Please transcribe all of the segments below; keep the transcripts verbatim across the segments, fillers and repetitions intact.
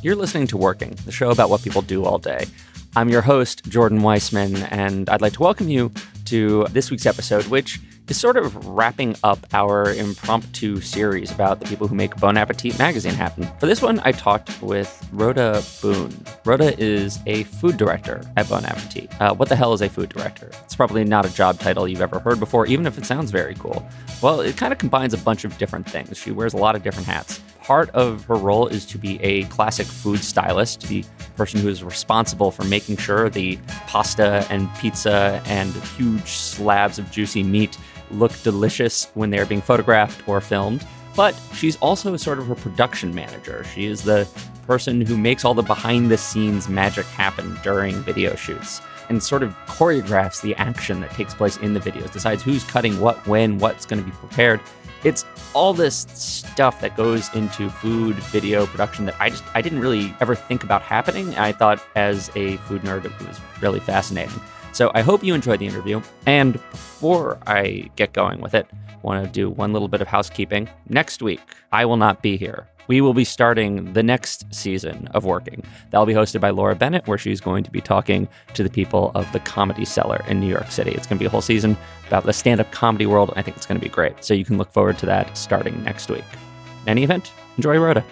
You're listening to Working, the show about what people do all day. I'm your host, Jordan Weissman, and I'd like to welcome you to this week's episode, which is sort of wrapping up our impromptu series about the people who make Bon Appetit magazine happen. For this one, I talked with Rhoda Boone. Rhoda is a food director at Bon Appetit. Uh, what the hell is a food director? It's probably not a job title you've ever heard before, even if it sounds very cool. Well, it kind of combines a bunch of different things. She wears a lot of different hats. Part of her role is to be a classic food stylist, the person who is responsible for making sure the pasta and pizza and huge slabs of juicy meat look delicious when they're being photographed or filmed. But she's also sort of a production manager. She is the person who makes all the behind-the-scenes magic happen during video shoots and sort of choreographs the action that takes place in the videos, decides who's cutting what, when, what's going to be prepared. It's all this stuff that goes into food video production that I just I didn't really ever think about happening. I thought as a food nerd it was really fascinating. So I hope you enjoyed the interview. And before I get going with it, I want to do one little bit of housekeeping. Next week, I will not be here. We will be starting the next season of Working. That'll be hosted by Laura Bennett, where she's going to be talking to the people of the Comedy Cellar in New York City. It's going to be a whole season about the stand-up comedy world. I think it's going to be great. So you can look forward to that starting next week. In any event, enjoy Rhoda.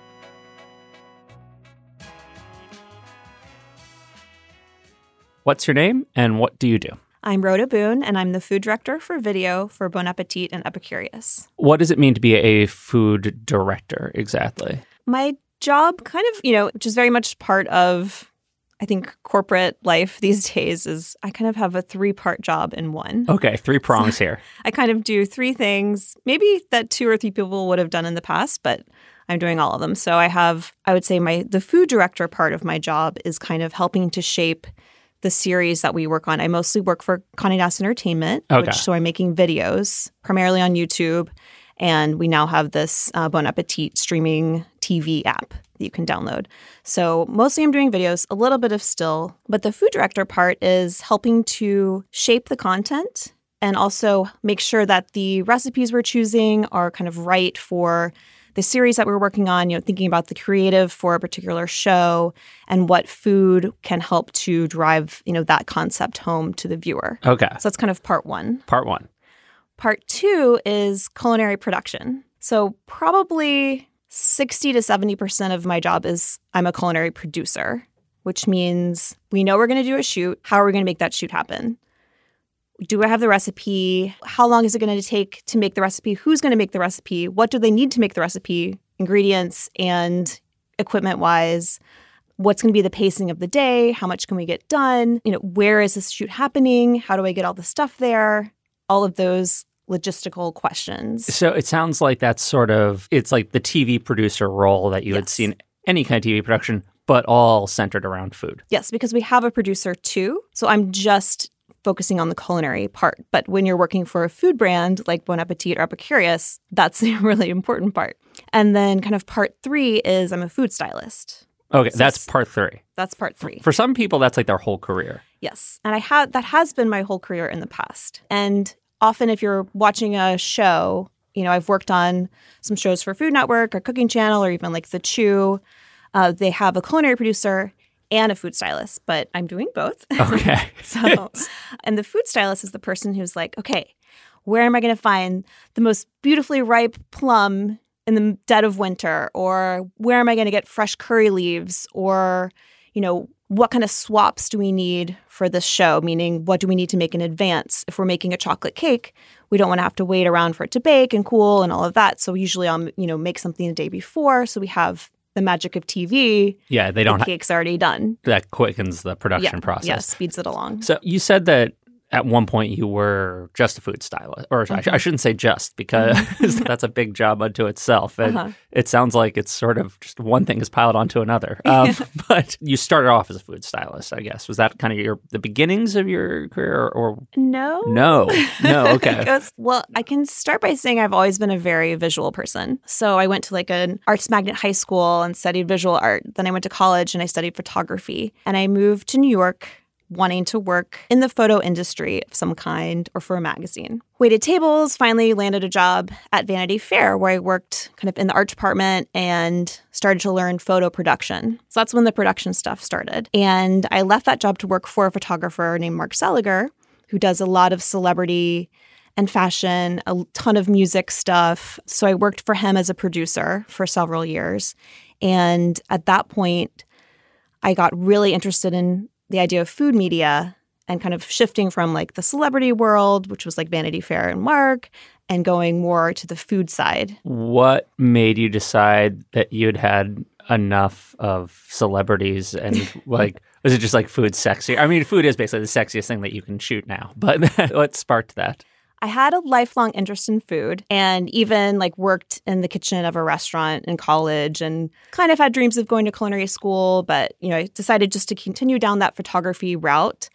What's your name and what do you do? I'm Rhoda Boone, and I'm the food director for video for Bon Appetit and Epicurious. What does it mean to be a food director exactly? My job kind of, you know, which is very much part of, I think, corporate life these days, is I kind of have a three-part job in one. Okay, three prongs so here. I kind of do three things, maybe that two or three people would have done in the past, but I'm doing all of them. So I have, I would say my the food director part of my job is kind of helping to shape the series that we work on. I mostly work for Condé Nast Entertainment, okay. which, so I'm making videos primarily on YouTube, and we now have this uh, Bon Appetit streaming T V app that you can download. So mostly I'm doing videos, a little bit of still, but the food director part is helping to shape the content and also make sure that the recipes we're choosing are kind of right for the series that we're working on, you know, thinking about the creative for a particular show and what food can help to drive, you know, that concept home to the viewer. Okay. So that's kind of part one. Part one. Part two is culinary production. So probably sixty to seventy percent of my job is I'm a culinary producer, which means we know we're going to do a shoot. How are we going to make that shoot happen? Do I have the recipe? How long is it going to take to make the recipe? Who's going to make the recipe? What do they need to make the recipe? Ingredients and equipment-wise. What's going to be the pacing of the day? How much can we get done? You know, where is this shoot happening? How do I get all the stuff there? All of those logistical questions. So it sounds like that's sort of, it's like the T V producer role that you yes. would see in any kind of T V production, but all centered around food. Yes, because we have a producer too. So I'm just focusing on the culinary part. But when you're working for a food brand like Bon Appetit or Epicurious, that's a really important part. And then kind of part three is I'm a food stylist. Okay, so that's part three. That's part three. For some people, that's like their whole career. Yes. And I had that has been my whole career in the past. And often if you're watching a show, you know, I've worked on some shows for Food Network or Cooking Channel or even like The Chew. Uh, they have a culinary producer and a food stylist, but I'm doing both. Okay. so, and the food stylist is the person who's like, okay, where am I going to find the most beautifully ripe plum in the dead of winter? Or where am I going to get fresh curry leaves? Or, you know, what kind of swaps do we need for this show? Meaning, what do we need to make in advance? If we're making a chocolate cake, we don't want to have to wait around for it to bake and cool and all of that. So usually I'll, you know, make something the day before. So we have the magic of T V. Yeah, they don't. The cake's already done. That quickens the production yeah, process. Yeah, speeds it along. So you said that at one point you were just a food stylist, or mm-hmm. I, sh- I shouldn't say just, because mm-hmm. that's a big job unto itself. And uh-huh. it sounds like it's sort of just one thing is piled onto another. Um, but you started off as a food stylist, I guess. Was that kind of your the beginnings of your career? Or, or... No. No. No, okay. goes, well, I can start by saying I've always been a very visual person. So I went to like an arts magnet high school and studied visual art. Then I went to college and I studied photography. And I moved to New York wanting to work in the photo industry of some kind or for a magazine. Waited tables, finally landed a job at Vanity Fair where I worked kind of in the art department and started to learn photo production. So that's when the production stuff started. And I left that job to work for a photographer named Mark Seliger, who does a lot of celebrity and fashion, a ton of music stuff. So I worked for him as a producer for several years. And at that point, I got really interested in the idea of food media and kind of shifting from like the celebrity world, which was like Vanity Fair and Mark, and going more to the food side. What made you decide that you'd had enough of celebrities and like, was it just like food sexy? I mean, food is basically the sexiest thing that you can shoot now, but what sparked that? I had a lifelong interest in food and even like worked in the kitchen of a restaurant in college and kind of had dreams of going to culinary school, but, you know, I decided just to continue down that photography route.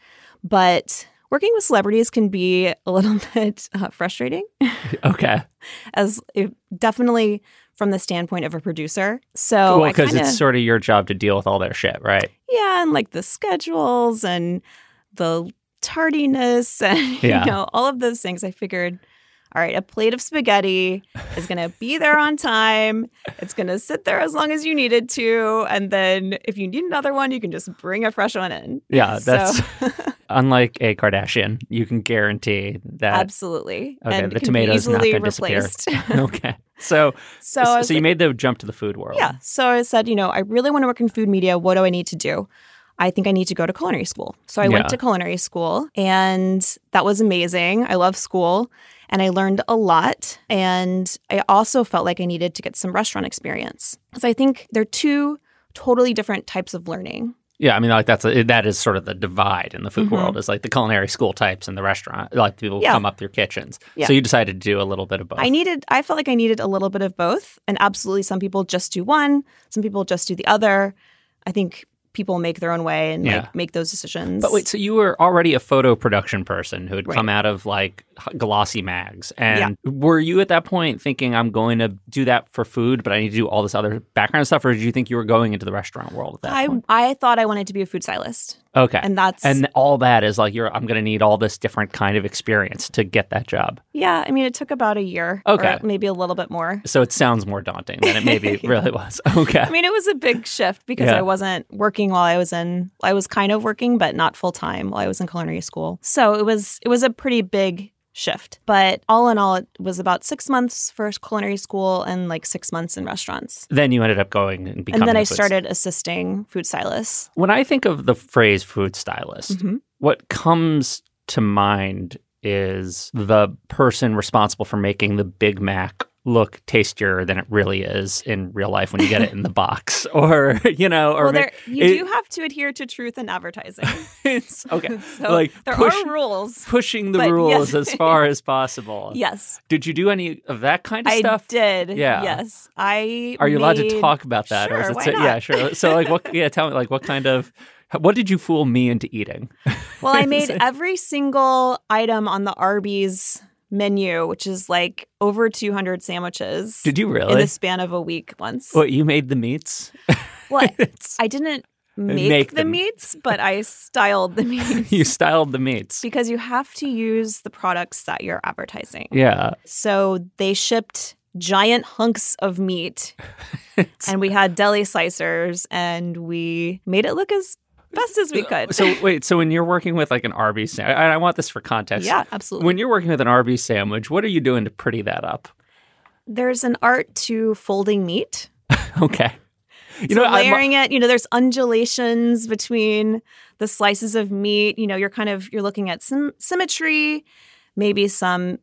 But working with celebrities can be a little bit uh, frustrating. Okay. As it, definitely from the standpoint of a producer. So well, because it's sort of your job to deal with all their shit, right? Yeah, and like the schedules and the tardiness and yeah. you know all of those things. I figured, all right, a plate of spaghetti is going to be there on time. It's going to sit there as long as you need it to, and then if you need another one, you can just bring a fresh one in. Yeah, that's so. Unlike a Kardashian. You can guarantee that absolutely. Okay, and the tomato's not going to disappear. Okay, so so so, so you like, made the jump to the food world. Yeah. So I said, you know, I really want to work in food media. What do I need to do? I think I need to go to culinary school. So I yeah. went to culinary school, and that was amazing. I love school, and I learned a lot. And I also felt like I needed to get some restaurant experience. So I think they're two totally different types of learning. Yeah, I mean, like that's a, that is sort of the divide in the food mm-hmm. world is like the culinary school types and the restaurant, like people yeah. come up through kitchens. Yeah. So you decided to do a little bit of both. I needed, I felt like I needed a little bit of both. And absolutely, some people just do one. Some people just do the other. I think people make their own way and yeah. like make those decisions. But wait, so you were already a photo production person who had right. come out of like glossy mags. And yeah. were you at that point thinking I'm going to do that for food, but I need to do all this other background stuff? Or did you think you were going into the restaurant world at that I, point? I thought I wanted to be a food stylist. Okay. And that's and all that is like you're I'm going to need all this different kind of experience to get that job. Yeah, I mean it took about a year. Okay. Or maybe a little bit more. So it sounds more daunting than it maybe yeah. really was. Okay. I mean it was a big shift because yeah. I wasn't working while I was in I was kind of working but not full time while I was in culinary school. So it was it was a pretty big shift. But all in all, it was about six months for culinary school and like six months in restaurants. Then you ended up going and becoming And then a I food started assisting food stylists. When I think of the phrase food stylist, mm-hmm. what comes to mind is the person responsible for making the Big Mac look tastier than it really is in real life when you get it in the box, or you know, or well, make, there, you it, do have to adhere to truth in advertising. It's okay. So like there push, are rules, pushing the but rules yes. as far as possible. Yes. Did you do any of that kind of I stuff? I did. Yeah. Yes. I. Are you made... allowed to talk about that, sure, or is it? Why So, not? yeah, sure. So, like, what? Yeah, tell me, like, what kind of. What did you fool me into eating? Well, I made every single item on the Arby's menu, which is like over two hundred sandwiches. Did you really? In the span of a week once. What, you made the meats? Well, I didn't make, make the them. meats, but I styled the meats. You styled the meats. Because you have to use the products that you're advertising. Yeah. So they shipped giant hunks of meat and we had deli slicers and we made it look as best as we could. So wait, so when you're working with like an Arby's sandwich, I want this for context. Yeah, absolutely. When you're working with an Arby's sandwich, what are you doing to pretty that up? There's an art to folding meat. Okay. You so know, layering I'm, it, you know, there's undulations between the slices of meat. You know, you're kind of, you're looking at some symmetry, maybe some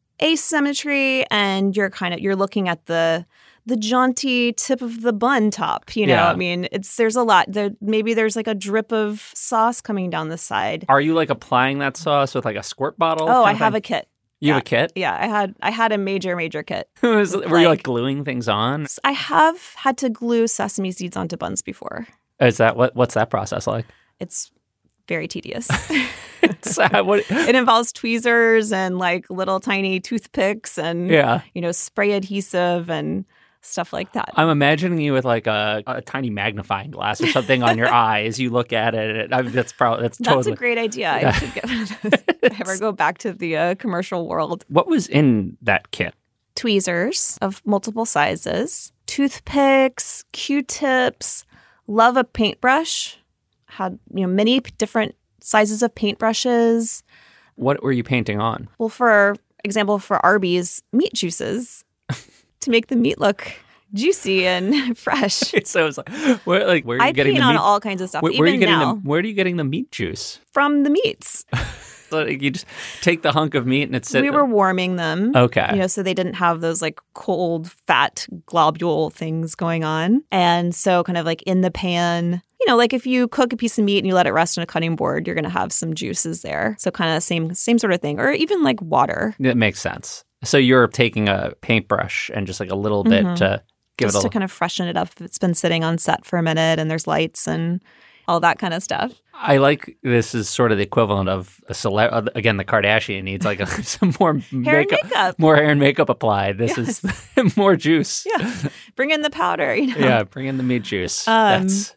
asymmetry, and you're kind of, you're looking at the the jaunty tip of the bun top, you know. Yeah. I mean, it's there's a lot. There maybe there's like a drip of sauce coming down the side. Are you like applying that sauce with like a squirt bottle? Oh, I of have thing? a kit. You yeah. have a kit? Yeah, I had I had a major major kit. Was, were like, you like gluing things on? I have had to glue sesame seeds onto buns before. Is that what? What's that process like? It's very tedious. It's, uh, what, it involves tweezers and like little tiny toothpicks and yeah. you know, spray adhesive and stuff like that. I'm imagining you with like a, a tiny magnifying glass or something on your eye as you look at it. I mean, that's probably that's totally That's a great idea. Yeah. I should get if I ever go back to the uh, commercial world. What was in that kit? Tweezers of multiple sizes, toothpicks, Q-tips, love a paintbrush. Had, you know, many different sizes of paintbrushes. What were you painting on? Well, for example, for Arby's, meat juices to make the meat look juicy and fresh. So it's like, where, like, where are you I getting paint the on meat? all kinds of stuff, Where, even where are you getting now, the, where are you getting the meat juice? from the meats. So like, you just take the hunk of meat and it's We were warming them. Okay. You know, so they didn't have those like cold, fat globule things going on. And so kind of like in the pan, you know, like if you cook a piece of meat and you let it rest on a cutting board, you're going to have some juices there. So kind of same same sort of thing. Or even like water. That makes sense. So you're taking a paintbrush and just like a little bit Mhm. to give Just it a to kind of freshen it up if it's been sitting on set for a minute and there's lights and all that kind of stuff. I like this is sort of the equivalent of a cele- uh, again, the Kardashian needs like a, some more Hair and makeup, makeup. more hair and makeup applied. This is more juice. Yeah. Bring in the powder, you know. Yeah, bring in the meat juice. Um, That's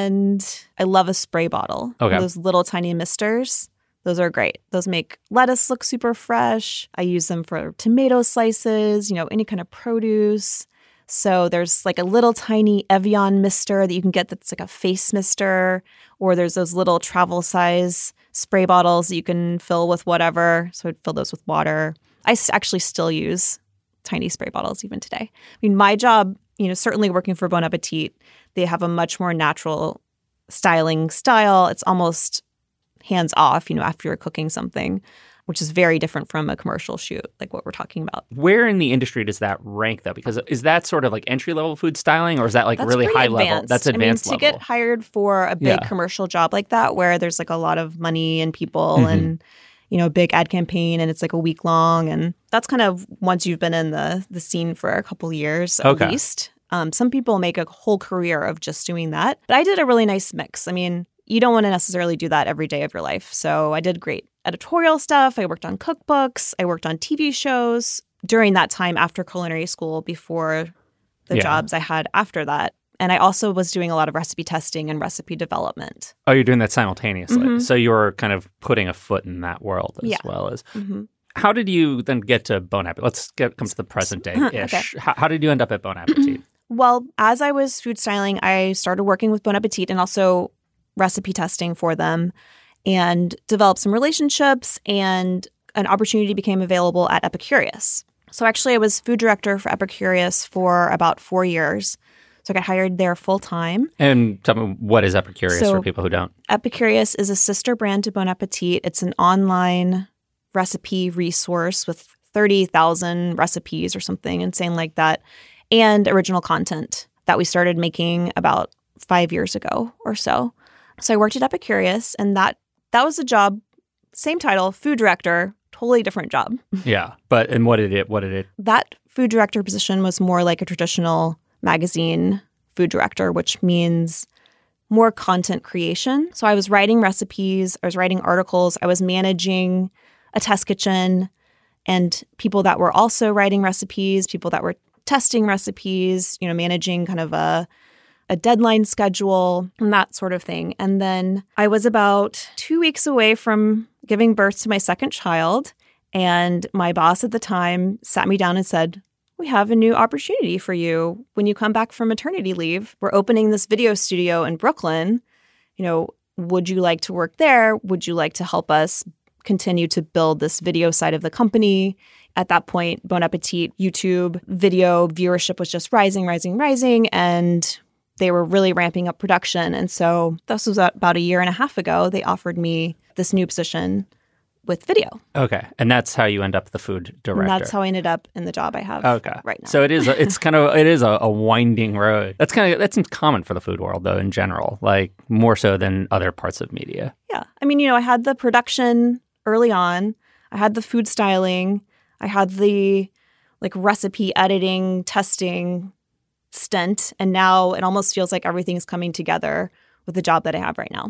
and I love a spray bottle. Okay. Those little tiny misters. Those are great. Those make lettuce look super fresh. I use them for tomato slices, you know, any kind of produce. So there's like a little tiny Evian mister that you can get that's like a face mister, or there's those little travel size spray bottles that you can fill with whatever. So I'd fill those with water. I s- actually still use tiny spray bottles even today. I mean, my job, you know, certainly working for Bon Appetit, they have a much more natural styling style. It's almost hands off, you know, after you're cooking something, which is very different from a commercial shoot, like what we're talking about. where in the industry does that rank though? Because is that sort of like entry level food styling, or is that like That's really pretty high advanced. level? That's advanced I mean, level. to get hired for a big Yeah. commercial job like that, where there's like a lot of money and people Mhm. and, you know, big ad campaign, and it's like a week long, and that's kind of once you've been in the the scene for a couple years at Okay. least. Um, some people make a whole career of just doing that, but I did a really nice mix. I mean, you don't want to necessarily do that every day of your life, so I did great editorial stuff. I worked on cookbooks. I worked on T V shows during that time after culinary school, before the Yeah. jobs I had after that. And I also was doing a lot of recipe testing and recipe development. Oh, you're doing that simultaneously. Mhm. So you're kind of putting a foot in that world as Yeah. well as. Mm-hmm. How did you then get to Bon Appetit? Let's get come to the present day ish. Okay. how, how did you end up at Bon Appetit? Well, as I was food styling, I started working with Bon Appetit and also recipe testing for them, and developed some relationships, and an opportunity became available at Epicurious. So actually, I was food director for Epicurious for about four years. So I got hired there full time. And tell me, what is Epicurious So- for people who don't? Epicurious is a sister brand to Bon Appetit. It's an online recipe resource with thirty thousand recipes or something insane like that, and original content that we started making about five years ago or so. So I worked at Epicurious, and that that was a job, same title, food director, totally different job. Yeah, but and what did it? What did it? That food director position was more like a traditional magazine food director, which means more content creation. So I was writing recipes, I was writing articles, I was managing a test kitchen and people that were also writing recipes, people that were testing recipes, you know, managing kind of a a deadline schedule and that sort of thing. And then I was about two weeks away from giving birth to my second child. And my boss at the time sat me down and said, "We have a new opportunity for you. When you come back from maternity leave, we're opening this video studio in Brooklyn. You know, would you like to work there? Would you like to help us continue to build this video side of the company?" At that point, Bon Appetit YouTube video viewership was just rising, rising, rising. And they were really ramping up production. And so this was about a year and a half ago. They offered me this new position with video. Okay, and that's how you end up the food director. And that's how I ended up in the job I have Okay, right now. So it is. A, it's kind of. It is a, a winding road. That's kind of. That's common for the food world, though, in general. Like more so than other parts of media. Yeah. I mean, you know, I had the production early on. I had the food styling. I had the like recipe editing, testing stint. And now it almost feels like everything's coming together with the job that I have right now.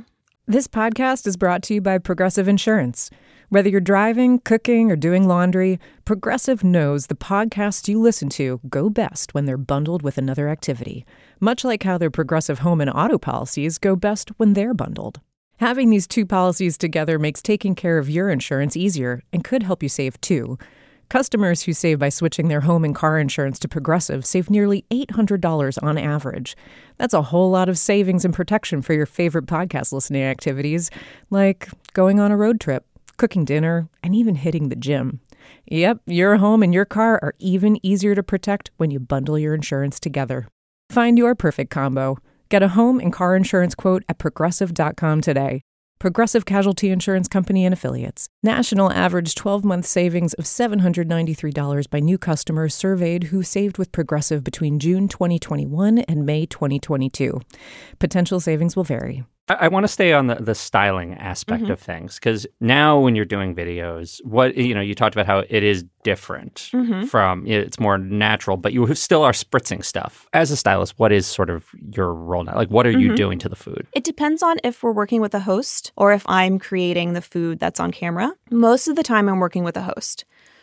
This podcast is brought to you by Progressive Insurance. Whether you're driving, cooking, or doing laundry, Progressive knows the podcasts you listen to go best when they're bundled with another activity, much like how their Progressive home and auto policies go best when they're bundled. Having these two policies together makes taking care of your insurance easier and could help you save too. Customers who save by switching their home and car insurance to Progressive save nearly eight hundred dollars on average. That's a whole lot of savings and protection for your favorite podcast listening activities, like going on a road trip, cooking dinner, and even hitting the gym. Yep, your home and your car are even easier to protect when you bundle your insurance together. Find your perfect combo. Get a home and car insurance quote at progressive dot com today. Progressive Casualty Insurance Company and Affiliates. National average twelve-month savings of seven hundred ninety-three dollars by new customers surveyed who saved with Progressive between June twenty twenty-one and May twenty twenty-two. Potential savings will vary. I, I want to stay on the, the styling aspect Mm-hmm. of things, because now when you're doing videos, what you know, you talked about how it is different Mm-hmm. from, it's more natural, but you still are spritzing stuff. As a stylist, what is sort of your role now? Like, what are you Mhm. doing to the food? It depends on if we're working with a host or if I'm creating the food that's on camera. Most of the time, I'm working with a host.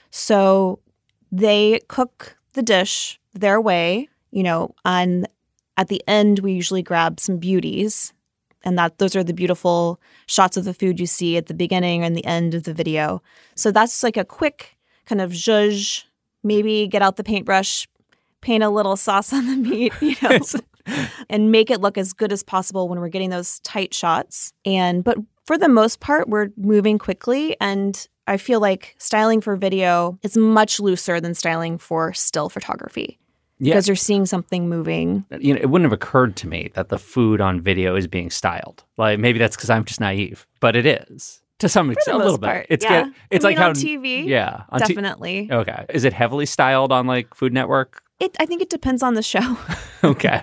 So they cook the dish their way, you know, and at the end, we usually grab some beauties. And that those are the beautiful shots of the food you see at the beginning and the end of the video. So that's like a quick kind of zhuzh, maybe get out the paintbrush, paint a little sauce on the meat, you know, and make it look as good as possible when we're getting those tight shots. And but for the most part, we're moving quickly. And I feel like styling for video is much looser than styling for still photography. Yeah. Because you're seeing something moving. You know, it wouldn't have occurred to me that the food on video is being styled. Like, maybe that's because I'm just naive, but it is to some extent, a most little part, bit. It's yeah. get, it's I like mean, how on T V, yeah, on T- definitely. Okay, is it heavily styled on like Food Network? It, I think it depends on the show. Okay,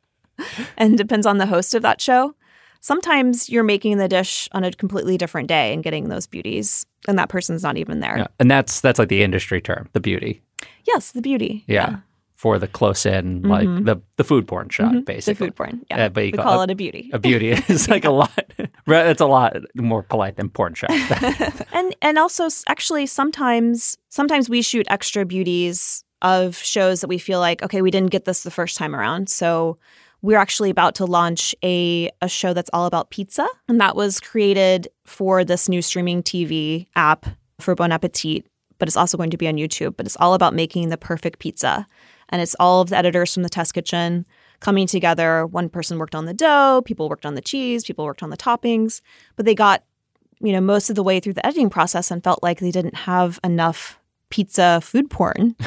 and depends on the host of that show. Sometimes you're making the dish on a completely different day and getting those beauties, and that person's not even there. yeah. And that's that's like the industry term, the beauty. Yes, the beauty. Yeah. For the close in, like Mhm. the the food porn shot, Mhm. basically. The food porn. Yeah. Yeah, but you we call call it- it a beauty. A beauty is like a lot. It's a lot more polite than porn shot. and and also s- actually sometimes sometimes we shoot extra beauties of shows that we feel like, okay, we didn't get this the first time around. So we're actually about to launch a, a show that's all about pizza. And that was created for this new streaming T V app for Bon Appetit, but it's also going to be on YouTube. But it's all about making the perfect pizza. And it's all of the editors from the test kitchen coming together. One person worked on the dough, people worked on the cheese, people worked on the toppings, but they got, you know, most of the way through the editing process and felt like they didn't have enough pizza food porn.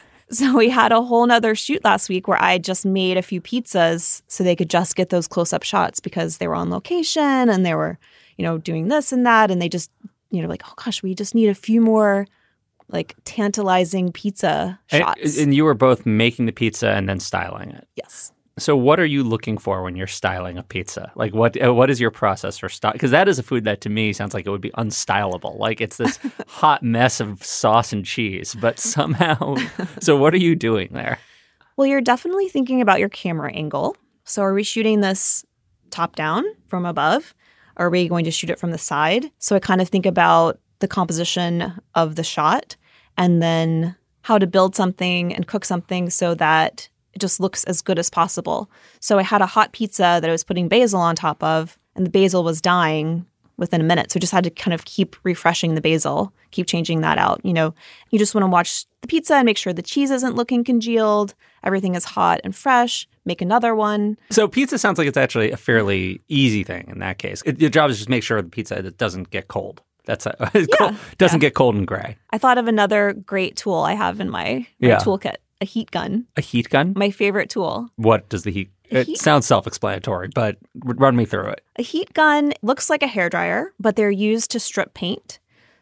So we had a whole nother shoot last week where I just made a few pizzas so they could just get those close-up shots because they were on location and they were, you know, doing this and that. And they just, you know, like, oh gosh, we just need a few more like tantalizing pizza shots. And, and you were both making the pizza and then styling it. Yes. So what are you looking for when you're styling a pizza? Like what uh, what is your process for style? Because that is a food that to me sounds like it would be unstylable. Like it's this hot mess of sauce and cheese, but somehow. So what are you doing there? Well, you're definitely thinking about your camera angle. So are we shooting this top down from above? Or are we going to shoot it from the side? So I kind of think about the composition of the shot and then how to build something and cook something so that it just looks as good as possible. So I had a hot pizza that I was putting basil on top of, and the basil was dying within a minute. So I just had to kind of keep refreshing the basil, keep changing that out. You know, you just want to watch the pizza and make sure the cheese isn't looking congealed. Everything is hot and fresh. Make another one. So pizza sounds like it's actually a fairly easy thing in that case. It, your job is just make sure the pizza doesn't get cold. That's a, cold, doesn't yeah. get cold and gray. I thought of another great tool I have in my, my Yeah. toolkit, a heat gun. A heat gun? My favorite tool. What does the heat? A It heat- sounds self-explanatory, but r- run me through it. A heat gun looks like a hairdryer, but they're used to strip paint.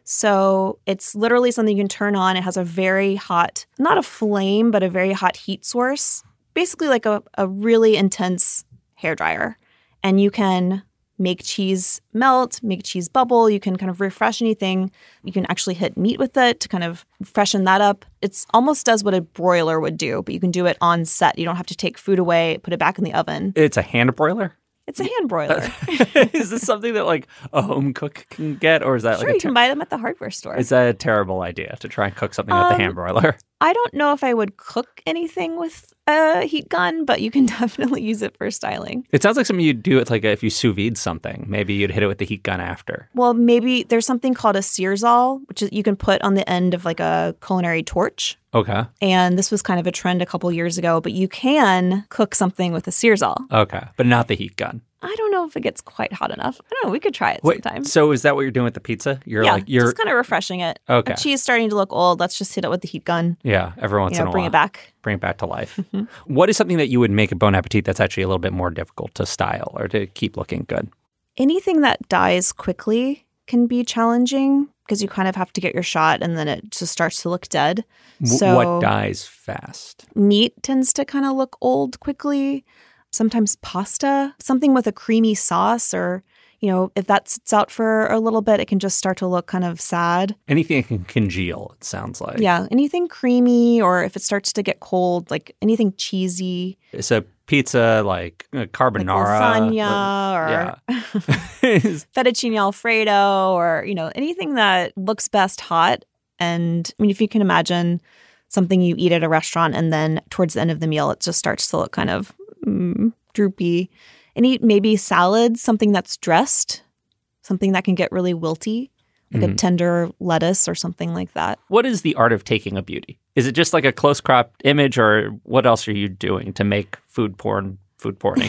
So it's literally something you can turn on. It has a very hot, not a flame, but a very hot heat source. Basically like a, a really intense hairdryer. And you can make cheese melt, make cheese bubble. You can kind of refresh anything. You can actually hit meat with it to kind of freshen that up. It's almost does what a broiler would do, but you can do it on set. You don't have to take food away, put it back in the oven. It's a hand broiler? It's a hand broiler. Is this something that like a home cook can get, or is that Sure, like a you ter- can buy them at the hardware store. is that a terrible idea to try and cook something with Um, the hand broiler? I don't know if I would cook anything with a heat gun, but you can definitely use it for styling. It sounds like something you'd do. It's like a, if you sous vide something, maybe you'd hit it with the heat gun after. Well, maybe there's something called a searzall, which is you can put on the end of like a culinary torch. Okay. And this was kind of a trend a couple years ago, but you can cook something with a searzall. Okay, but not the heat gun. I don't know if it gets quite hot enough. I don't know. We could try it Wait, sometime. so is that what you're doing with the pizza? You're yeah, like you're just kind of refreshing it. Okay. The cheese starting to look old. Let's just hit it with the heat gun. yeah. Every once You know, in a bring while, it back. bring it back to life. What is something that you would make at Bon Appetit that's actually a little bit more difficult to style or to keep looking good? Anything that dies quickly can be challenging because you kind of have to get your shot and then it just starts to look dead. W- So what dies fast? meat tends to kind of look old quickly. Sometimes pasta, something with a creamy sauce, or, you know, if that sits out for a little bit, it can just start to look kind of sad. Anything that can congeal, it sounds like. Yeah, anything creamy, or if it starts to get cold, like anything cheesy, It's a pizza like uh, like carbonara. lasagna or Yeah. fettuccine alfredo, or, you know, anything that looks best hot. And I mean, if you can imagine something you eat at a restaurant and then towards the end of the meal, it just starts to look kind of mm, droopy. And eat maybe salad, something that's dressed, something that can get really wilty, like Mhm. a tender lettuce or something like that. What is the art of taking a beauty? Is it just like a close cropped image, or what else are you doing to make food porn food porny?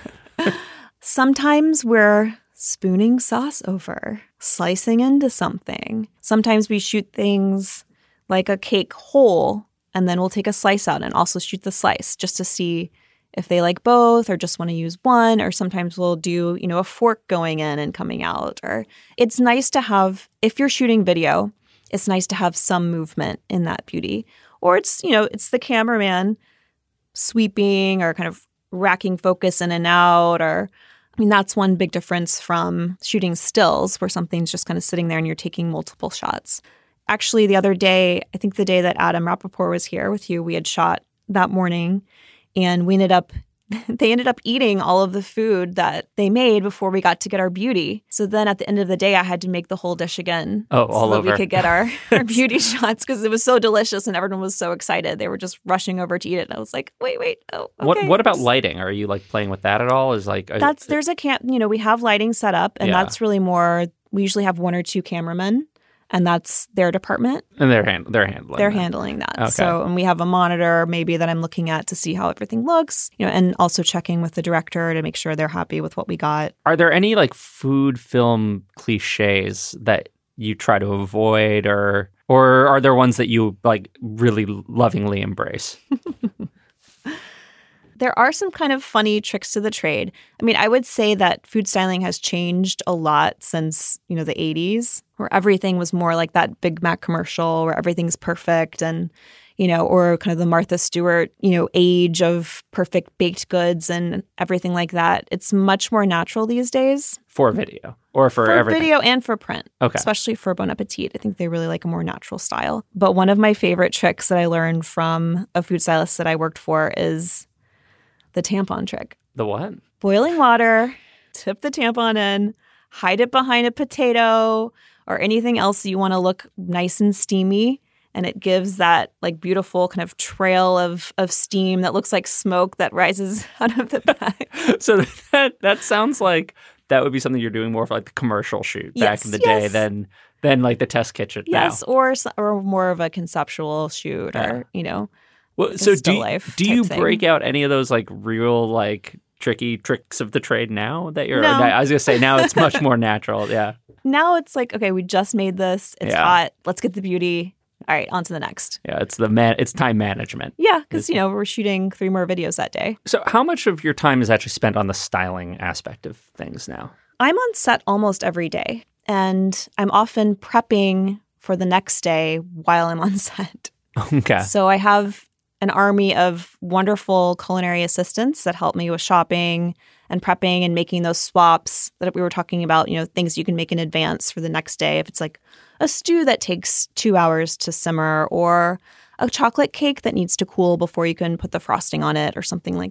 Sometimes we're spooning sauce over, slicing into something. Sometimes we shoot things like a cake whole, and then we'll take a slice out and also shoot the slice just to see if they like both or just want to use one. Or sometimes we'll do, you know, a fork going in and coming out. Or it's nice to have, if you're shooting video, it's nice to have some movement in that beauty. Or it's, you know, it's the cameraman sweeping or kind of racking focus in and out. Or, I mean, that's one big difference from shooting stills where something's just kind of sitting there and you're taking multiple shots. Actually, the other day, I think the day that Adam Rappaport was here with you, we had shot that morning. And we ended up, they ended up eating all of the food that they made before we got to get our beauty. So then at the end of the day, I had to make the whole dish again. Oh, so all that over. we could get our, our beauty shots because it was so delicious and everyone was so excited. They were just rushing over to eat it. And I was like, wait, wait. Oh, okay. What What about Just- lighting? Are you like playing with that at all? Is like That's, there's a camp, you know, we have lighting set up and Yeah. that's really more, we usually have one or two cameramen and that's their department. and they're hand, they're handling. They're that. handling that. Okay. So, and we have a monitor maybe that I'm looking at to see how everything looks, you know, and also checking with the director to make sure they're happy with what we got. Are there any like food film cliches that you try to avoid, or or are there ones that you like really lovingly embrace? There are some kind of funny tricks to the trade. I mean, I would say that food styling has changed a lot since, you know, the eighties, where everything was more like that Big Mac commercial where everything's perfect and, you know, or kind of the Martha Stewart, you know, age of perfect baked goods and everything like that. It's much more natural these days. For video or for, For everything? video and for print. Okay. Especially for Bon Appetit. I think they really like a more natural style. But one of my favorite tricks that I learned from a food stylist that I worked for is the tampon trick. The what? Boiling water, tip the tampon in, hide it behind a potato or anything else you want to look nice and steamy. And it gives that like beautiful kind of trail of, of steam that looks like smoke that rises out of the bag. So that that sounds like that would be something you're doing more for like the commercial shoot back Yes, in the day yes. than than like the test kitchen Yes, now. or s- or more of a conceptual shoot Yeah. or, you know. Well, so do still you, life do type you thing. break out any of those like real like tricky tricks of the trade now that you're? No. I was gonna say now it's much more natural. Yeah. Now it's like, okay, we just made this. It's Yeah. hot. Let's get the beauty. All right, on to the next. Yeah, it's the man. It's time management. Yeah, because, you know, we're shooting three more videos that day. So, how much of your time is actually spent on the styling aspect of things now? I'm on set almost every day, and I'm often prepping for the next day while I'm on set. Okay. So I have an army of wonderful culinary assistants that help me with shopping and prepping and making those swaps that we were talking about, you know, things you can make in advance for the next day. If it's like a stew that takes two hours to simmer or a chocolate cake that needs to cool before you can put the frosting on it or something like that.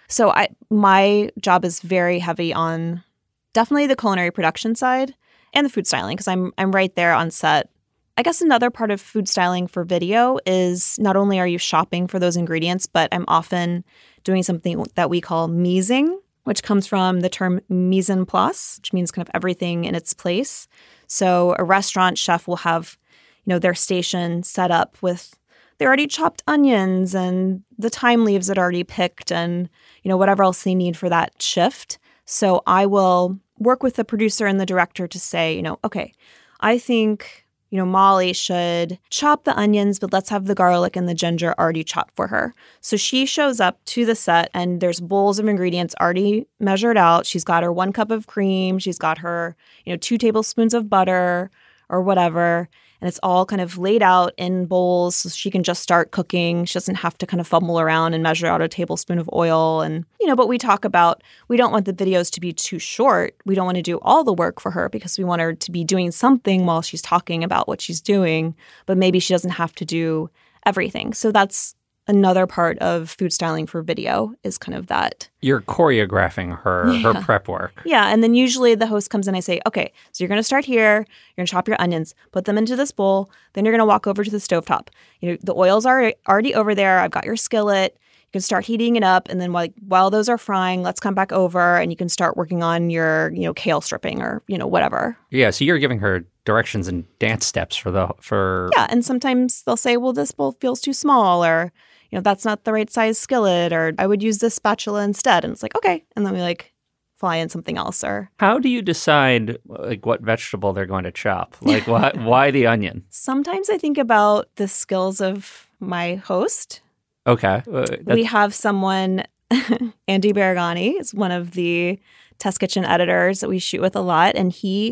So I my job is very heavy on definitely the culinary production side and the food styling because I'm I'm right there on set. I guess another part of food styling for video is not only are you shopping for those ingredients, but I'm often doing something that we call mising, which comes from the term mise en place, which means kind of everything in its place. So a restaurant chef will have, you know, their station set up with their already chopped onions and the thyme leaves that are already picked and, you know, whatever else they need for that shift. So I will work with the producer and the director to say, you know, okay, I think, you know, Molly should chop the onions, but let's have the garlic and the ginger already chopped for her. So she shows up to the set and there's bowls of ingredients already measured out. She's got her one cup of cream. She's got her, you know, two tablespoons of butter or whatever. And it's all kind of laid out in bowls so she can just start cooking. She doesn't have to kind of fumble around and measure out a tablespoon of oil. And, you know, but we talk about we don't want the videos to be too short. We don't want to do all the work for her because we want her to be doing something while she's talking about what she's doing. But maybe she doesn't have to do everything. So that's another part of food styling for video is kind of that. You're choreographing her, Yeah. her prep work. Yeah. And then usually the host comes in and I say, okay, so you're going to start here. You're going to chop your onions, put them into this bowl. Then you're going to walk over to the stovetop. You know, the oils are already over there. I've got your skillet. You can start heating it up. And then while, while those are frying, let's come back over and you can start working on your, you know, kale stripping or, you know, whatever. Yeah. So you're giving her directions and dance steps for the, for. Yeah. And sometimes they'll say, well, this bowl feels too small or, you know, that's not the right size skillet, or I would use this spatula instead. And it's like, okay. And then we like fly in something else. Or how do you decide like what vegetable they're going to chop? Like why, why the onion? Sometimes I think about the skills of my host. Okay. Uh, we have someone, Andy Baragani is one of the Test Kitchen editors that we shoot with a lot. And he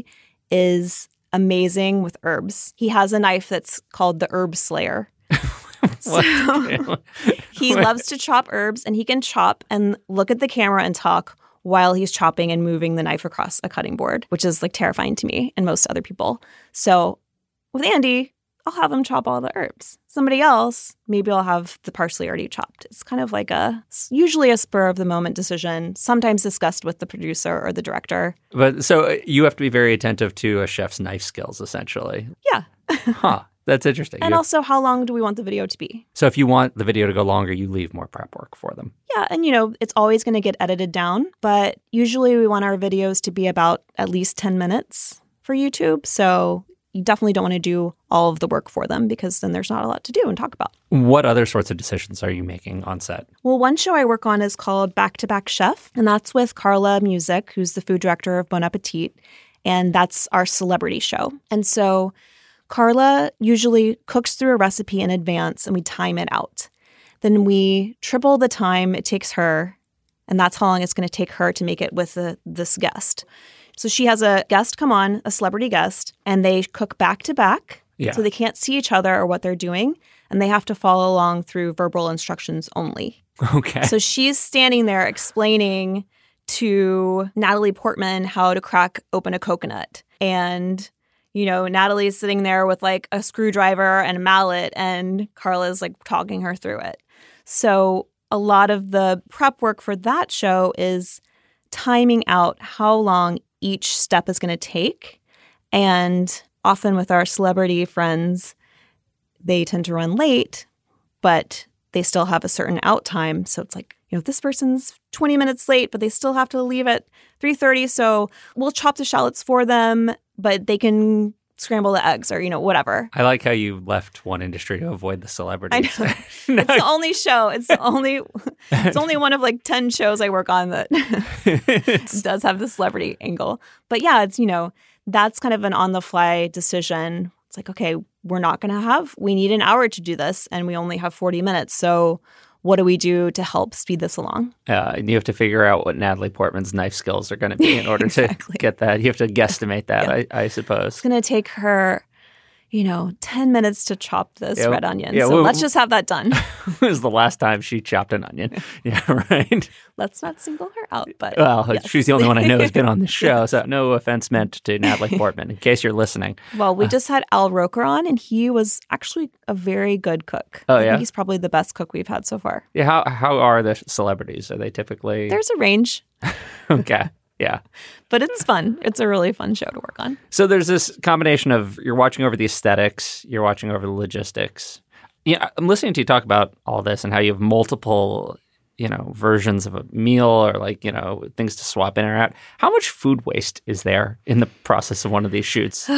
is amazing with herbs. He has a knife that's called the Herb Slayer. So he loves to chop herbs and he can chop and look at the camera and talk while he's chopping and moving the knife across a cutting board, which is like terrifying to me and most other people. So with Andy, I'll have him chop all the herbs. Somebody else, maybe I'll have the parsley already chopped. It's kind of like a, usually a spur of the moment decision, sometimes discussed with the producer or the director. But so you have to be very attentive to a chef's knife skills, essentially. Yeah. Huh. That's interesting. And you also, how long do we want the video to be? So if you want the video to go longer, you leave more prep work for them. Yeah. And, you know, it's always going to get edited down. But usually we want our videos to be about at least ten minutes for YouTube. So you definitely don't want to do all of the work for them because then there's not a lot to do and talk about. What other sorts of decisions are you making on set? Well, one show I work on is called Back to Back Chef. And that's with Carla Music, who's the food director of Bon Appetit. And that's our celebrity show. And so Carla usually cooks through a recipe in advance and we time it out. Then we triple the time it takes her, and that's how long it's going to take her to make it with the, this guest. So she has a guest come on, a celebrity guest, and they cook back to back. Yeah. So they can't see each other or what they're doing, and they have to follow along through verbal instructions only. Okay. So she's standing there explaining to Natalie Portman how to crack open a coconut. And you know, Natalie's sitting there with like a screwdriver and a mallet and Carla's like talking her through it. So a lot of the prep work for that show is timing out how long each step is going to take. And often with our celebrity friends, they tend to run late, but they still have a certain out time. So it's like, you know, this person's twenty minutes late, but they still have to leave at three thirty. So we'll chop the shallots for them, but they can scramble the eggs or, you know, whatever. I like how you left one industry to avoid the celebrities. I know. It's the only show. It's the only, it's only one of like ten shows I work on that does have the celebrity angle. But yeah, it's, you know, that's kind of an on the fly decision. It's like, okay, we're not going to have, we need an hour to do this and we only have forty minutes. So what do we do to help speed this along? Uh, and you have to figure out what Natalie Portman's knife skills are going to be in order exactly. to get that. You have to guestimate that, Yeah. I, I suppose. It's going to take her, you know, ten minutes to chop this Yeah, red onion. yeah, so well, let's just have that done. When was the last time she chopped an onion? Yeah, right. Let's not single her out, but Well, yes. she's the only one I know who's been on this show, Yes. so no offense meant to Natalie Portman, in case you're listening. Well, we Uh, just had Al Roker on, and he was actually a very good cook. Oh, I yeah? think he's probably the best cook we've had so far. Yeah, how how are the celebrities? Are they typically There's a range, okay? Yeah. but it's fun. It's a really fun show to work on. So there's this combination of you're watching over the aesthetics, you're watching over the logistics. Yeah, I'm listening to you talk about all this and how you have multiple, you know, versions of a meal or like, you know, things to swap in or out. How much food waste is there in the process of one of these shoots?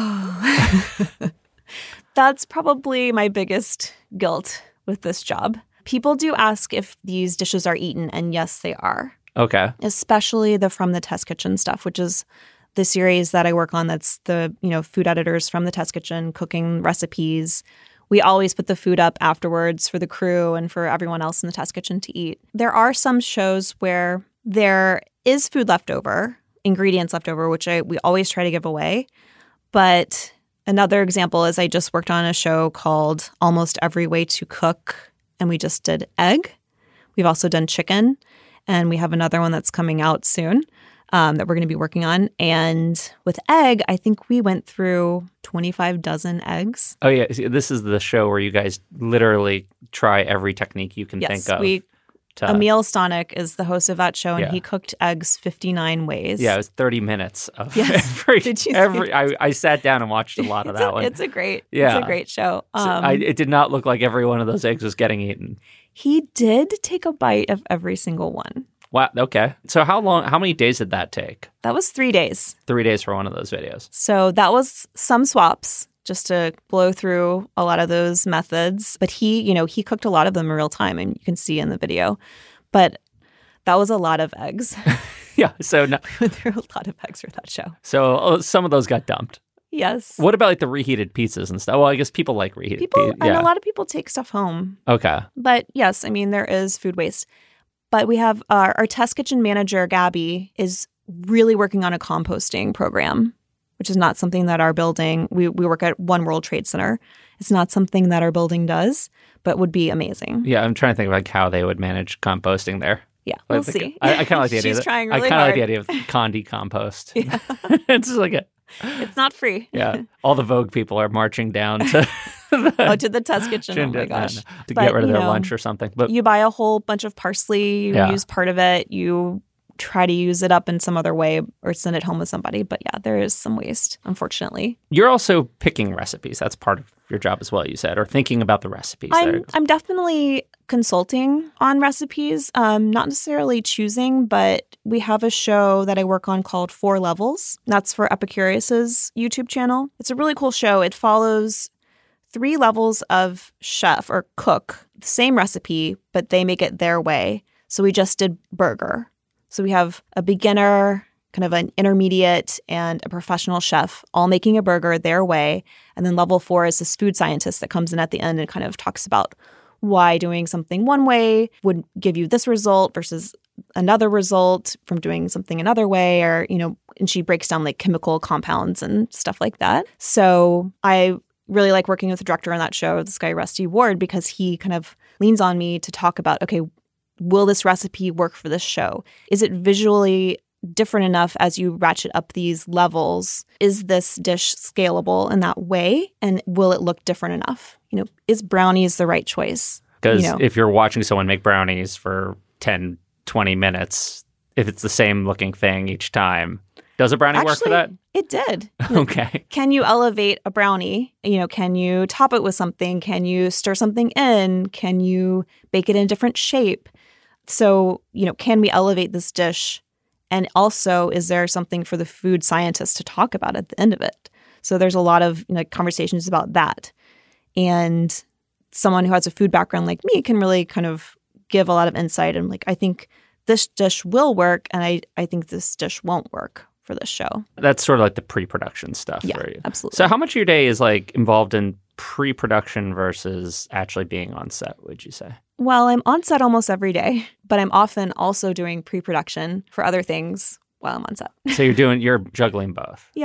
That's probably my biggest guilt with this job. People do ask if these dishes are eaten, and yes, they are. Okay. Especially the From the Test Kitchen stuff, which is the series that I work on. That's the, you know, food editors from the Test Kitchen cooking recipes. We always put the food up afterwards for the crew and for everyone else in the Test Kitchen to eat. There are some shows where there is food left over, ingredients left over, which I we always try to give away. But another example is I just worked on a show called Almost Every Way to Cook, and we just did egg. We've also done chicken. And we have another one that's coming out soon um, that we're going to be working on. And with egg, I think we went through twenty-five dozen eggs. Oh, yeah. See, this is the show where you guys literally try every technique you can Yes, think of. we. to- Emil Stanek is the host of that show, and Yeah. he cooked eggs fifty-nine ways. Yeah, it was thirty minutes of Yes. every. Did you see every that? I, I sat down and watched a lot of It's that a, one. It's a great, Yeah. it's a great show. So Um, I, it did not look like every one of those eggs was getting eaten. he did take a bite of every single one. Wow. Okay. So how long? How many days did that take? That was three days. Three days for one of those videos. So that was some swaps just to blow through a lot of those methods. But he, you know, he cooked a lot of them in real time, and you can see in the video. But that was a lot of eggs. Yeah. So no, We went through a lot of eggs for that show. so uh, some of those got dumped. Yes. What about like the reheated pizzas and stuff? Well, I guess people like reheated People, pizzas. and Yeah. a lot of people take stuff home. Okay. But yes, I mean, there is food waste. But we have our, our test kitchen manager, Gabby, is really working on a composting program, which is not something that our building, we, we work at One World Trade Center. It's not something that our building does, but would be amazing. Yeah, I'm trying to think of like how they would manage composting there. Yeah, I we'll think- see. I, I kind of like the idea. She's that, trying I really kind of like hard. the idea of condi compost. Yeah. It's just like a It's not free. yeah. All the Vogue people are marching down to Oh, to the test kitchen. Oh my to- gosh. to But, get rid of you their know, lunch or something. But You buy a whole bunch of parsley, you Yeah. use part of it, you try to use it up in some other way or send it home with somebody. But yeah, there is some waste, unfortunately. you're also picking recipes. That's part of your job as well, you said, or thinking about the recipes. I'm, there. I'm definitely consulting on recipes, um, not necessarily choosing, but we have a show that I work on called Four Levels. That's for Epicurious's YouTube channel. It's a really cool show. It follows three levels of chef or cook, the same recipe, but they make it their way. So we just did burger. So we have a beginner, kind of an intermediate, and a professional chef all making a burger their way. And then level four is this food scientist that comes in at the end and kind of talks about why doing something one way would give you this result versus another result from doing something another way, or, you know, and she breaks down like chemical compounds and stuff like that. So I really like working with the director on that show, this guy, Rusty Ward, because he kind of leans on me to talk about, okay, will this recipe work for this show? Is it visually different enough as you ratchet up these levels? Is this dish scalable in that way? And will it look different enough? You know, is brownies the right choice? Because you know. if you're watching someone make brownies for ten, twenty minutes, if it's the same looking thing each time, does a brownie work for that? It did. You know, Okay. Can you elevate a brownie? You know, can you top it with something? Can you stir something in? Can you bake it in a different shape? So, you know, can we elevate this dish? And also, is there something for the food scientist to talk about at the end of it? So there's a lot of, you know, conversations about that. And someone who has a food background like me can really kind of give a lot of insight. And like, I think this dish will work, and I, I think this dish won't work for this show. That's sort of like the pre-production stuff Yeah, for you. absolutely. So how much of your day is like involved in pre-production versus actually being on set, would you say? Well, I'm on set almost every day, but I'm often also doing pre-production for other things while I'm on set. So you're doing, you're juggling both. Yeah.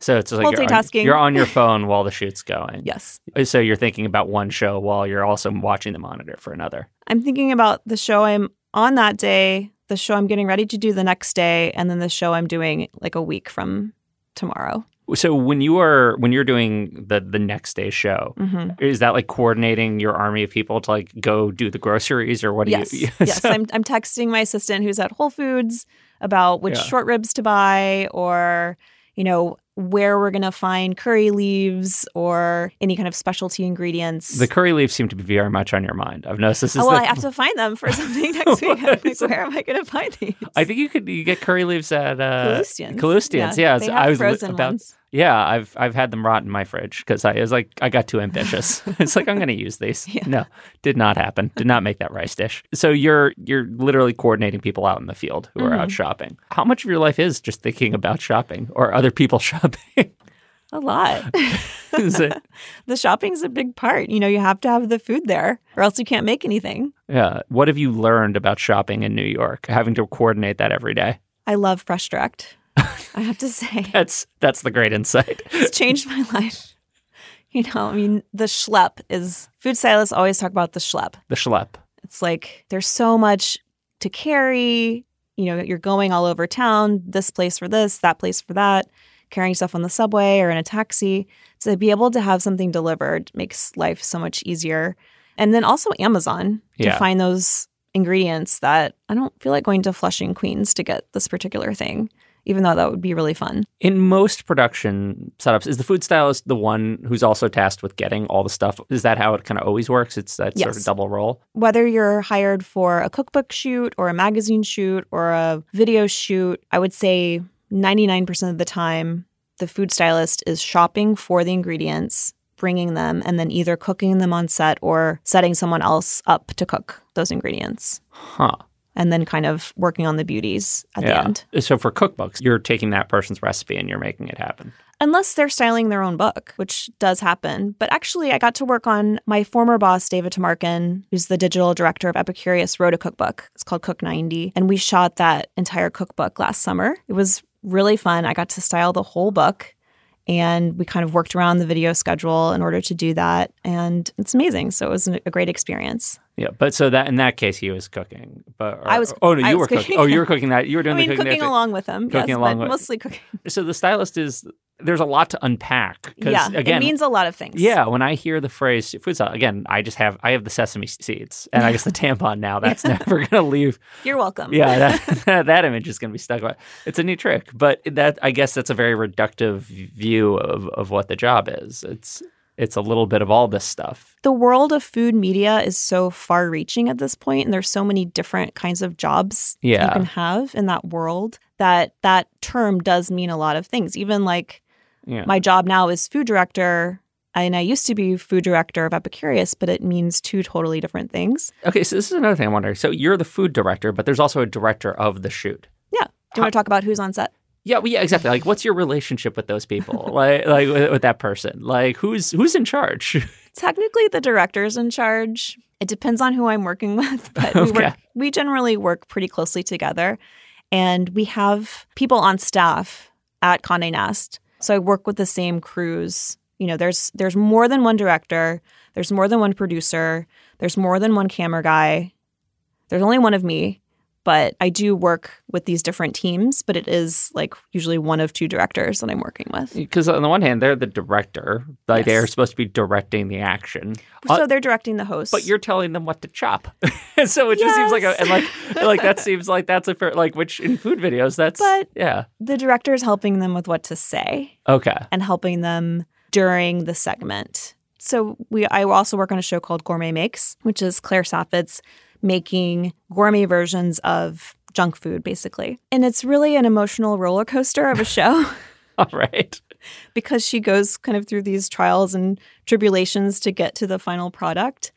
So it's like you're on, multitasking. you're on your phone while the shoot's going. Yes. So you're thinking about one show while you're also watching the monitor for another. I'm thinking about the show I'm on that day, the show I'm getting ready to do the next day, and then the show I'm doing like a week from tomorrow. So when you are when you're doing the the next day show, Mm-hmm. is that like coordinating your army of people to like go do the groceries, or what do Yes. you? yes. So- I'm I'm texting my assistant who's at Whole Foods about which Yeah. short ribs to buy, or you know where we're gonna find curry leaves or any kind of specialty ingredients. The curry leaves seem to be very much on your mind. I've noticed this is oh, well, the, I have to find them for something next week. I'm like, where am I going to find these? I think you could you get curry leaves at uh, Kaloostians. Kaloostians, yeah. They so have I was li- frozen about, ones. Yeah, I've I've had them rot in my fridge because I was like I got too ambitious. It's like I'm going to use these. Yeah. No, did not happen. Did not make that rice dish. So you're you're literally coordinating people out in the field who are out Mhm. shopping. How much of your life is just thinking about shopping or other people shopping? A lot. Is it? The shopping's a big part. You know, you have to have the food there or else you can't make anything. Yeah. What have you learned about shopping in New York, having to coordinate that every day? I love Fresh Direct. I have to say. That's that's the great insight. It's changed my life. You know, I mean, the schlep is, food stylists always talk about the schlep. The schlep. It's like there's so much to carry. You know, you're going all over town, this place for this, that place for that, carrying stuff on the subway or in a taxi. So to be able to have something delivered makes life so much easier. And then also Amazon to Yeah. find those ingredients that I don't feel like going to Flushing, Queens to get this particular thing, even though that would be really fun. In most production setups, is the food stylist the one who's also tasked with getting all the stuff? Is that how it kind of always works? It's that sort of Yes. double role? Whether you're hired for a cookbook shoot or a magazine shoot or a video shoot, I would say ninety-nine percent of the time, the food stylist is shopping for the ingredients, bringing them, and then either cooking them on set or setting someone else up to cook those ingredients. Huh. And then kind of working on the beauties at the Yeah. end. So for cookbooks, you're taking that person's recipe and you're making it happen. Unless they're styling their own book, which does happen. But actually, I got to work on my former boss, David Tamarkin, who's the digital director of Epicurious, wrote a cookbook. It's called Cook ninety. And we shot that entire cookbook last summer. It was really fun. I got to style the whole book. And we kind of worked around the video schedule in order to do that. And it's amazing. So it was a great experience. Yeah, but so that in that case, he was cooking. But or- I was- Oh no, I you was were cooking. cooking. Oh, you were cooking that. You were doing I mean, the cooking, cooking there. along with them. Cooking yes, along but with- mostly cooking. So the stylist is. There's a lot to unpack. 'cause, Yeah, again, it means a lot of things. Yeah, when I hear the phrase food style, again, I just have I have the sesame seeds and I guess the tampon now. That's never going to leave. You're welcome. Yeah, that, that image is going to be stuck. With. It's a neat trick, but that I guess that's a very reductive view of, of what the job is. It's it's a little bit of all this stuff. The world of food media is so far-reaching at this point, and there's so many different kinds of jobs Yeah. you can have in that world that that term does mean a lot of things. Even like Yeah. my job now is food director, and I used to be food director of Epicurious, but it means two totally different things. Okay, so this is another thing I'm wondering. So you're the food director, but there's also a director of the shoot. Yeah. Do you want to talk about who's on set? Yeah, well, yeah, exactly. Like, what's your relationship with those people? like, like with, with that person? Like, who's who's in charge? Technically, the director's in charge. It depends on who I'm working with, but we, Okay. work, we generally work pretty closely together. And we have people on staff at Condé Nast. So I work with the same crews. You know, there's there's more than one director. There's more than one producer. There's more than one camera guy. There's only one of me. But I do work with these different teams, but it is like usually one of two directors that I'm working with. Because on the one hand, they're the director. Like, Yes. they're supposed to be directing the action. So Uh, they're directing the host. but you're telling them what to chop. So it just seems like a, and like like that seems like that's a fair, like, which in food videos, that's, But- yeah. the director is helping them with what to say Okay. and helping them during the segment. So we I also work on a show called Gourmet Makes, which is Claire Saffitz making gourmet versions of junk food, basically. And it's really an emotional roller coaster of a show All right. because she goes kind of through these trials and tribulations to get to the final product.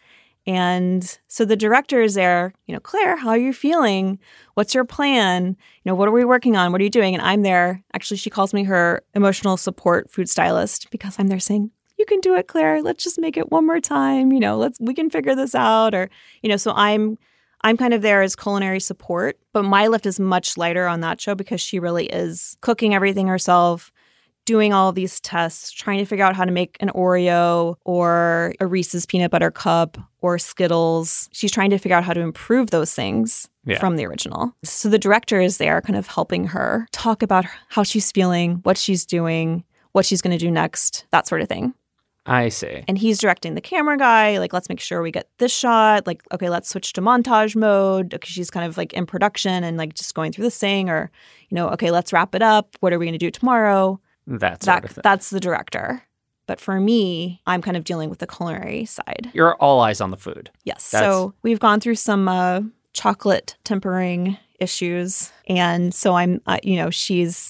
And so the director is there, you know, Claire, how are you feeling? What's your plan? You know, what are we working on? What are you doing? And I'm there. Actually, she calls me her emotional support food stylist because I'm there saying, you can do it, Claire. Let's just make it one more time. You know, let's we can figure this out. Or, you know, so I'm I'm kind of there as culinary support, but my lift is much lighter on that show because she really is cooking everything herself, doing all of these tests, trying to figure out how to make an Oreo or a Reese's peanut butter cup or Skittles. She's trying to figure out how to improve those things yeah. from the original. So the director is there kind of helping her talk about how she's feeling, what she's doing, what she's going to do next, that sort of thing. I see. And he's directing the camera guy, like, let's make sure we get this shot. Like, okay, let's switch to montage mode because she's kind of like in production and like just going through this thing. Or, you know, okay, let's wrap it up. What are we going to do tomorrow? That sort that, of thing. That's the director. But for me, I'm kind of dealing with the culinary side. You're all eyes on the food. Yes. That's... So we've gone through some uh, chocolate tempering issues. And so I'm, uh, you know, she's,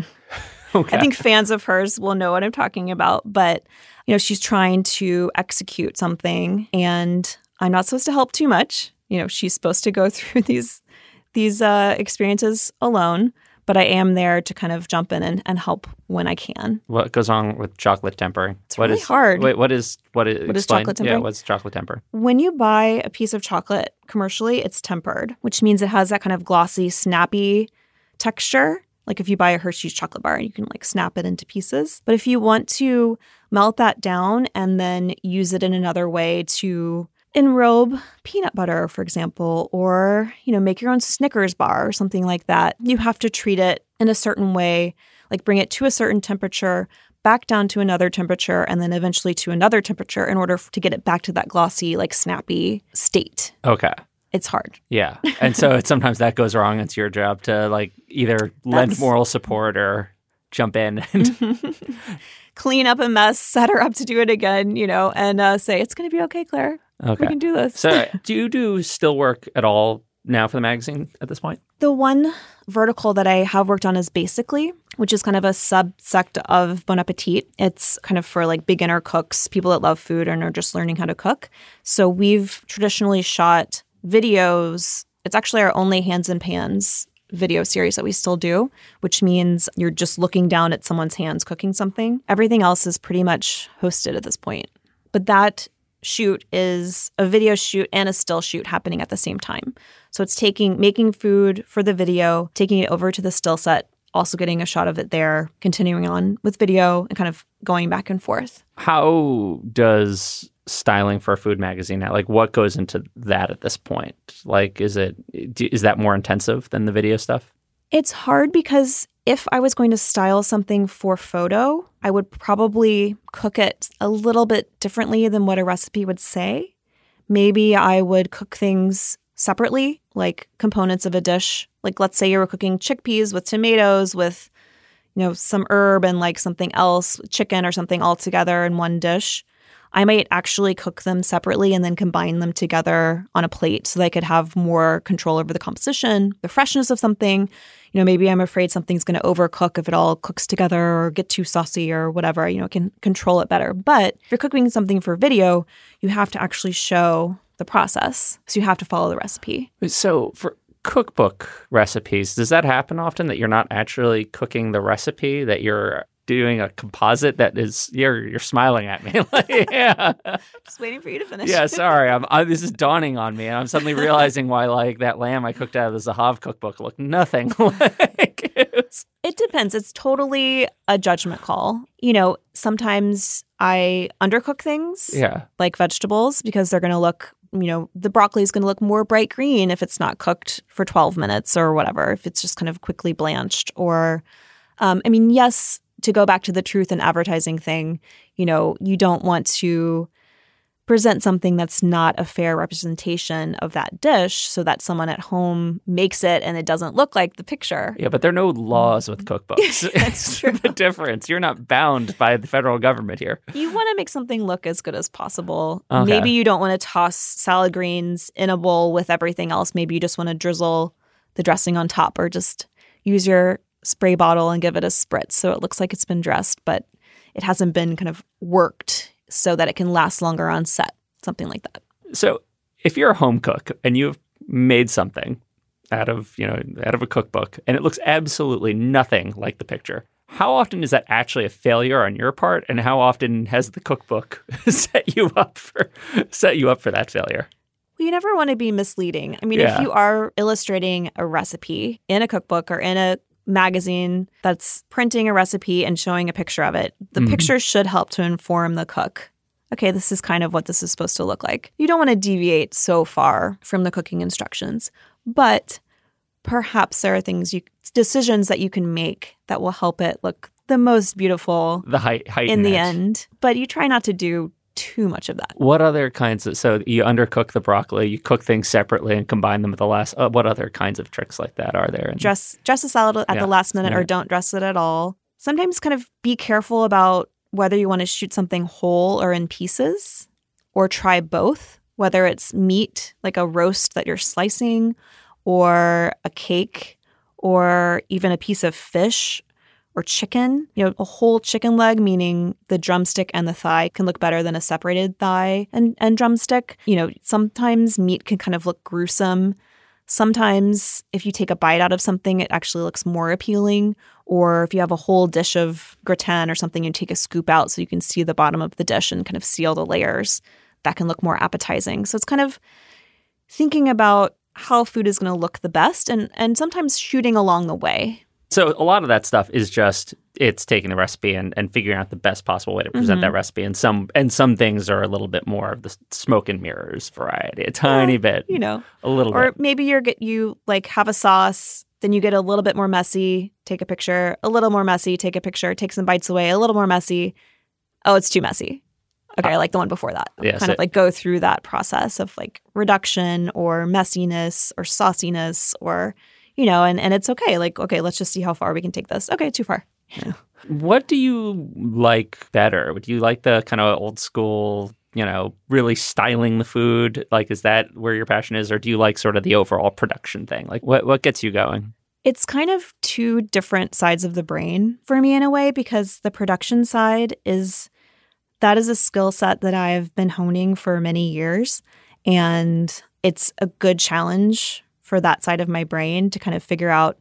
okay. I think fans of hers will know what I'm talking about. But you know, she's trying to execute something and I'm not supposed to help too much. You know, she's supposed to go through these these uh, experiences alone, but I am there to kind of jump in and, and help when I can. What goes on with chocolate tempering? It's what really is, hard. Wait, what is what is, what is chocolate tempering? Yeah, what's chocolate tempering? When you buy a piece of chocolate commercially, it's tempered, which means it has that kind of glossy, snappy texture. Like if you buy a Hershey's chocolate bar, you can like snap it into pieces. But if you want to melt that down and then use it in another way to enrobe peanut butter, for example, or, you know, make your own Snickers bar or something like that, you have to treat it in a certain way, like bring it to a certain temperature, back down to another temperature, and then eventually to another temperature in order to get it back to that glossy, like snappy state. Okay. It's hard. Yeah. And so it's, sometimes that goes wrong. It's your job to like either lend That's... moral support or jump in and clean up a mess, set her up to do it again, you know, and uh, say, it's going to be okay, Claire. Okay. We can do this. So do you do still work at all now for the magazine at this point? The one vertical that I have worked on is Basically, which is kind of a subsect of Bon Appetit. It's kind of for like beginner cooks, people that love food and are just learning how to cook. So we've traditionally shot videos. It's actually our only Hands and Pans video series that we still do, which means you're just looking down at someone's hands cooking something. Everything else is pretty much hosted at this point. But that shoot is a video shoot and a still shoot happening at the same time. So it's taking making food for the video, taking it over to the still set, also getting a shot of it there, continuing on with video and kind of going back and forth. How does styling for a food magazine now, like what goes into that at this point? Like, is it, is that more intensive than the video stuff? It's hard because if I was going to style something for photo, I would probably cook it a little bit differently than what a recipe would say. Maybe I would cook things separately, like components of a dish. Like let's say you were cooking chickpeas with tomatoes with, you know, some herb and like something else, chicken or something all together in one dish. I might actually cook them separately and then combine them together on a plate so that I could have more control over the composition, the freshness of something. You know, maybe I'm afraid something's going to overcook if it all cooks together or get too saucy or whatever, you know, can control it better. But if you're cooking something for video, you have to actually show the process. So you have to follow the recipe. So for cookbook recipes, does that happen often that you're not actually cooking the recipe, that you're doing a composite that is, you're you're smiling at me. Like, yeah. Just waiting for you to finish. Yeah, sorry. I'm, I, this is dawning on me. And I'm suddenly realizing why like that lamb I cooked out of the Zahav cookbook looked nothing like it was. It depends. It's totally a judgment call. You know, sometimes I undercook things, yeah, like vegetables, because they're going to look, you know, the broccoli is going to look more bright green if it's not cooked for twelve minutes or whatever, if it's just kind of quickly blanched. Or, um, I mean, yes, to go back to the truth and advertising thing, you know, you don't want to present something that's not a fair representation of that dish so that someone at home makes it and it doesn't look like the picture. Yeah, but there are no laws with cookbooks. That's true. The difference. You're not bound by the federal government here. You want to make something look as good as possible. Okay. Maybe you don't want to toss salad greens in a bowl with everything else. Maybe you just want to drizzle the dressing on top or just use your spray bottle and give it a spritz so it looks like it's been dressed, but it hasn't been kind of worked so that it can last longer on set, something like that. So if you're a home cook and you've made something out of, you know, out of a cookbook and it looks absolutely nothing like the picture, how often is that actually a failure on your part, and how often has the cookbook set you up for set you up for that failure? Well, you never want to be misleading. I mean, yeah. if you are illustrating a recipe in a cookbook or in a magazine that's printing a recipe and showing a picture of it. The mm-hmm. picture should help to inform the cook. Okay, this is kind of what this is supposed to look like. You don't want to deviate so far from the cooking instructions, but perhaps there are things you decisions that you can make that will help it look the most beautiful the height, height in the edge. end. But you try not to do too much of that. What other kinds of, so you undercook the broccoli, you cook things separately and combine them at the last, uh, what other kinds of tricks like that are there? Dress, dress a salad at yeah. the last minute yeah. or don't dress it at all. Sometimes kind of be careful about whether you want to shoot something whole or in pieces, or try both, whether it's meat, like a roast that you're slicing, or a cake, or even a piece of fish or chicken. You know, a whole chicken leg, meaning the drumstick and the thigh, can look better than a separated thigh and, and drumstick. You know, sometimes meat can kind of look gruesome. Sometimes if you take a bite out of something, it actually looks more appealing. Or if you have a whole dish of gratin or something, you take a scoop out so you can see the bottom of the dish and kind of see all the layers. That can look more appetizing. So it's kind of thinking about how food is going to look the best and, and sometimes shooting along the way. So a lot of that stuff is just, it's taking the recipe and, and figuring out the best possible way to present mm-hmm. that recipe. And some and some things are a little bit more of the smoke and mirrors variety, a tiny yeah, bit, you know, a little or bit. Or maybe you're get you like have a sauce, then you get a little bit more messy, take a picture, a little more messy, take a picture, take some bites away, a little more messy. Oh, it's too messy. Okay, uh, I like the one before that. Yeah, kind so, of like go through that process of like reduction or messiness or sauciness or, you know, and, and it's okay. Like, okay, let's just see how far we can take this. Okay, too far. Yeah. What do you like better? Would you like the kind of old school, you know, really styling the food? Like, is that where your passion is? Or do you like sort of the overall production thing? Like, what, what gets you going? It's kind of two different sides of the brain for me in a way, because the production side is, that is a skill set that I've been honing for many years. And it's a good challenge for that side of my brain to kind of figure out,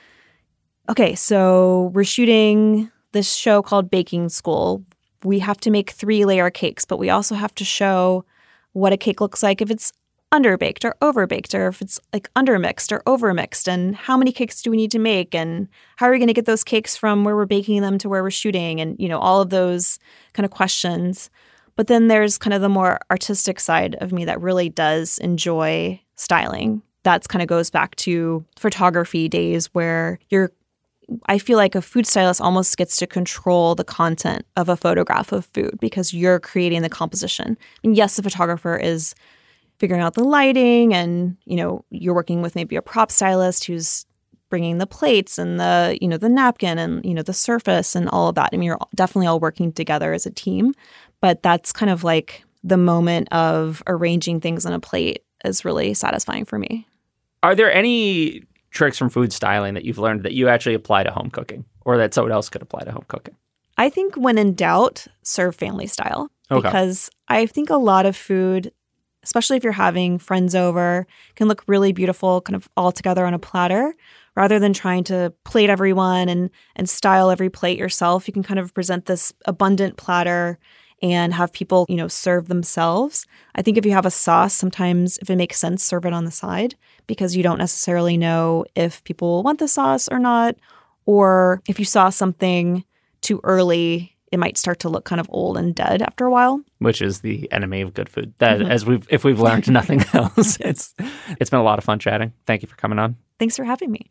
okay, so we're shooting this show called Baking School. We have to make three layer cakes, but we also have to show what a cake looks like if it's underbaked or overbaked, or if it's like undermixed or overmixed, and how many cakes do we need to make, and how are we going to get those cakes from where we're baking them to where we're shooting, and, you know, all of those kind of questions. But then there's kind of the more artistic side of me that really does enjoy styling. That's kind of goes back to photography days where you're, I feel like a food stylist almost gets to control the content of a photograph of food because you're creating the composition. And yes, the photographer is figuring out the lighting and, you know, you're working with maybe a prop stylist who's bringing the plates and the, you know, the napkin and, you know, the surface and all of that. I mean, you're definitely all working together as a team, but that's kind of like the moment of arranging things on a plate is really satisfying for me. Are there any tricks from food styling that you've learned that you actually apply to home cooking or that someone else could apply to home cooking? I think when in doubt, serve family style. Okay. Because I think a lot of food, especially if you're having friends over, can look really beautiful kind of all together on a platter. Rather than trying to plate everyone and, and style every plate yourself, you can kind of present this abundant platter and have people, you know, serve themselves. I think if you have a sauce, sometimes if it makes sense, serve it on the side because you don't necessarily know if people want the sauce or not. Or if you sauce something too early, it might start to look kind of old and dead after a while. Which is the enemy of good food. That, mm-hmm. as we've if we've learned nothing else, it's it's been a lot of fun chatting. Thank you for coming on. Thanks for having me.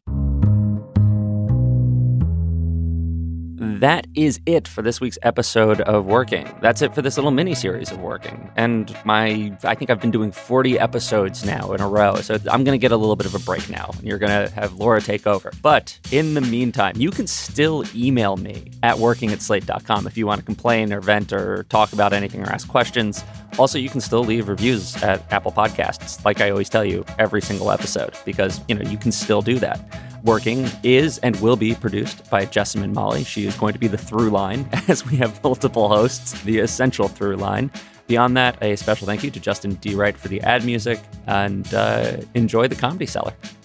That is it for this week's episode of Working. That's it for this little mini-series of Working. And my, I think I've been doing forty episodes now in a row, so I'm going to get a little bit of a break now, and you're going to have Laura take over. But in the meantime, you can still email me at working at slate dot com if you want to complain or vent or talk about anything or ask questions. Also, you can still leave reviews at Apple Podcasts, like I always tell you every single episode, because, you know, you can still do that. Working is and will be produced by Jessamine Molly. She is going to be the through line, as we have multiple hosts, the essential through line. Beyond that, a special thank you to Justin D. Wright for the ad music, and uh, enjoy the Comedy Cellar.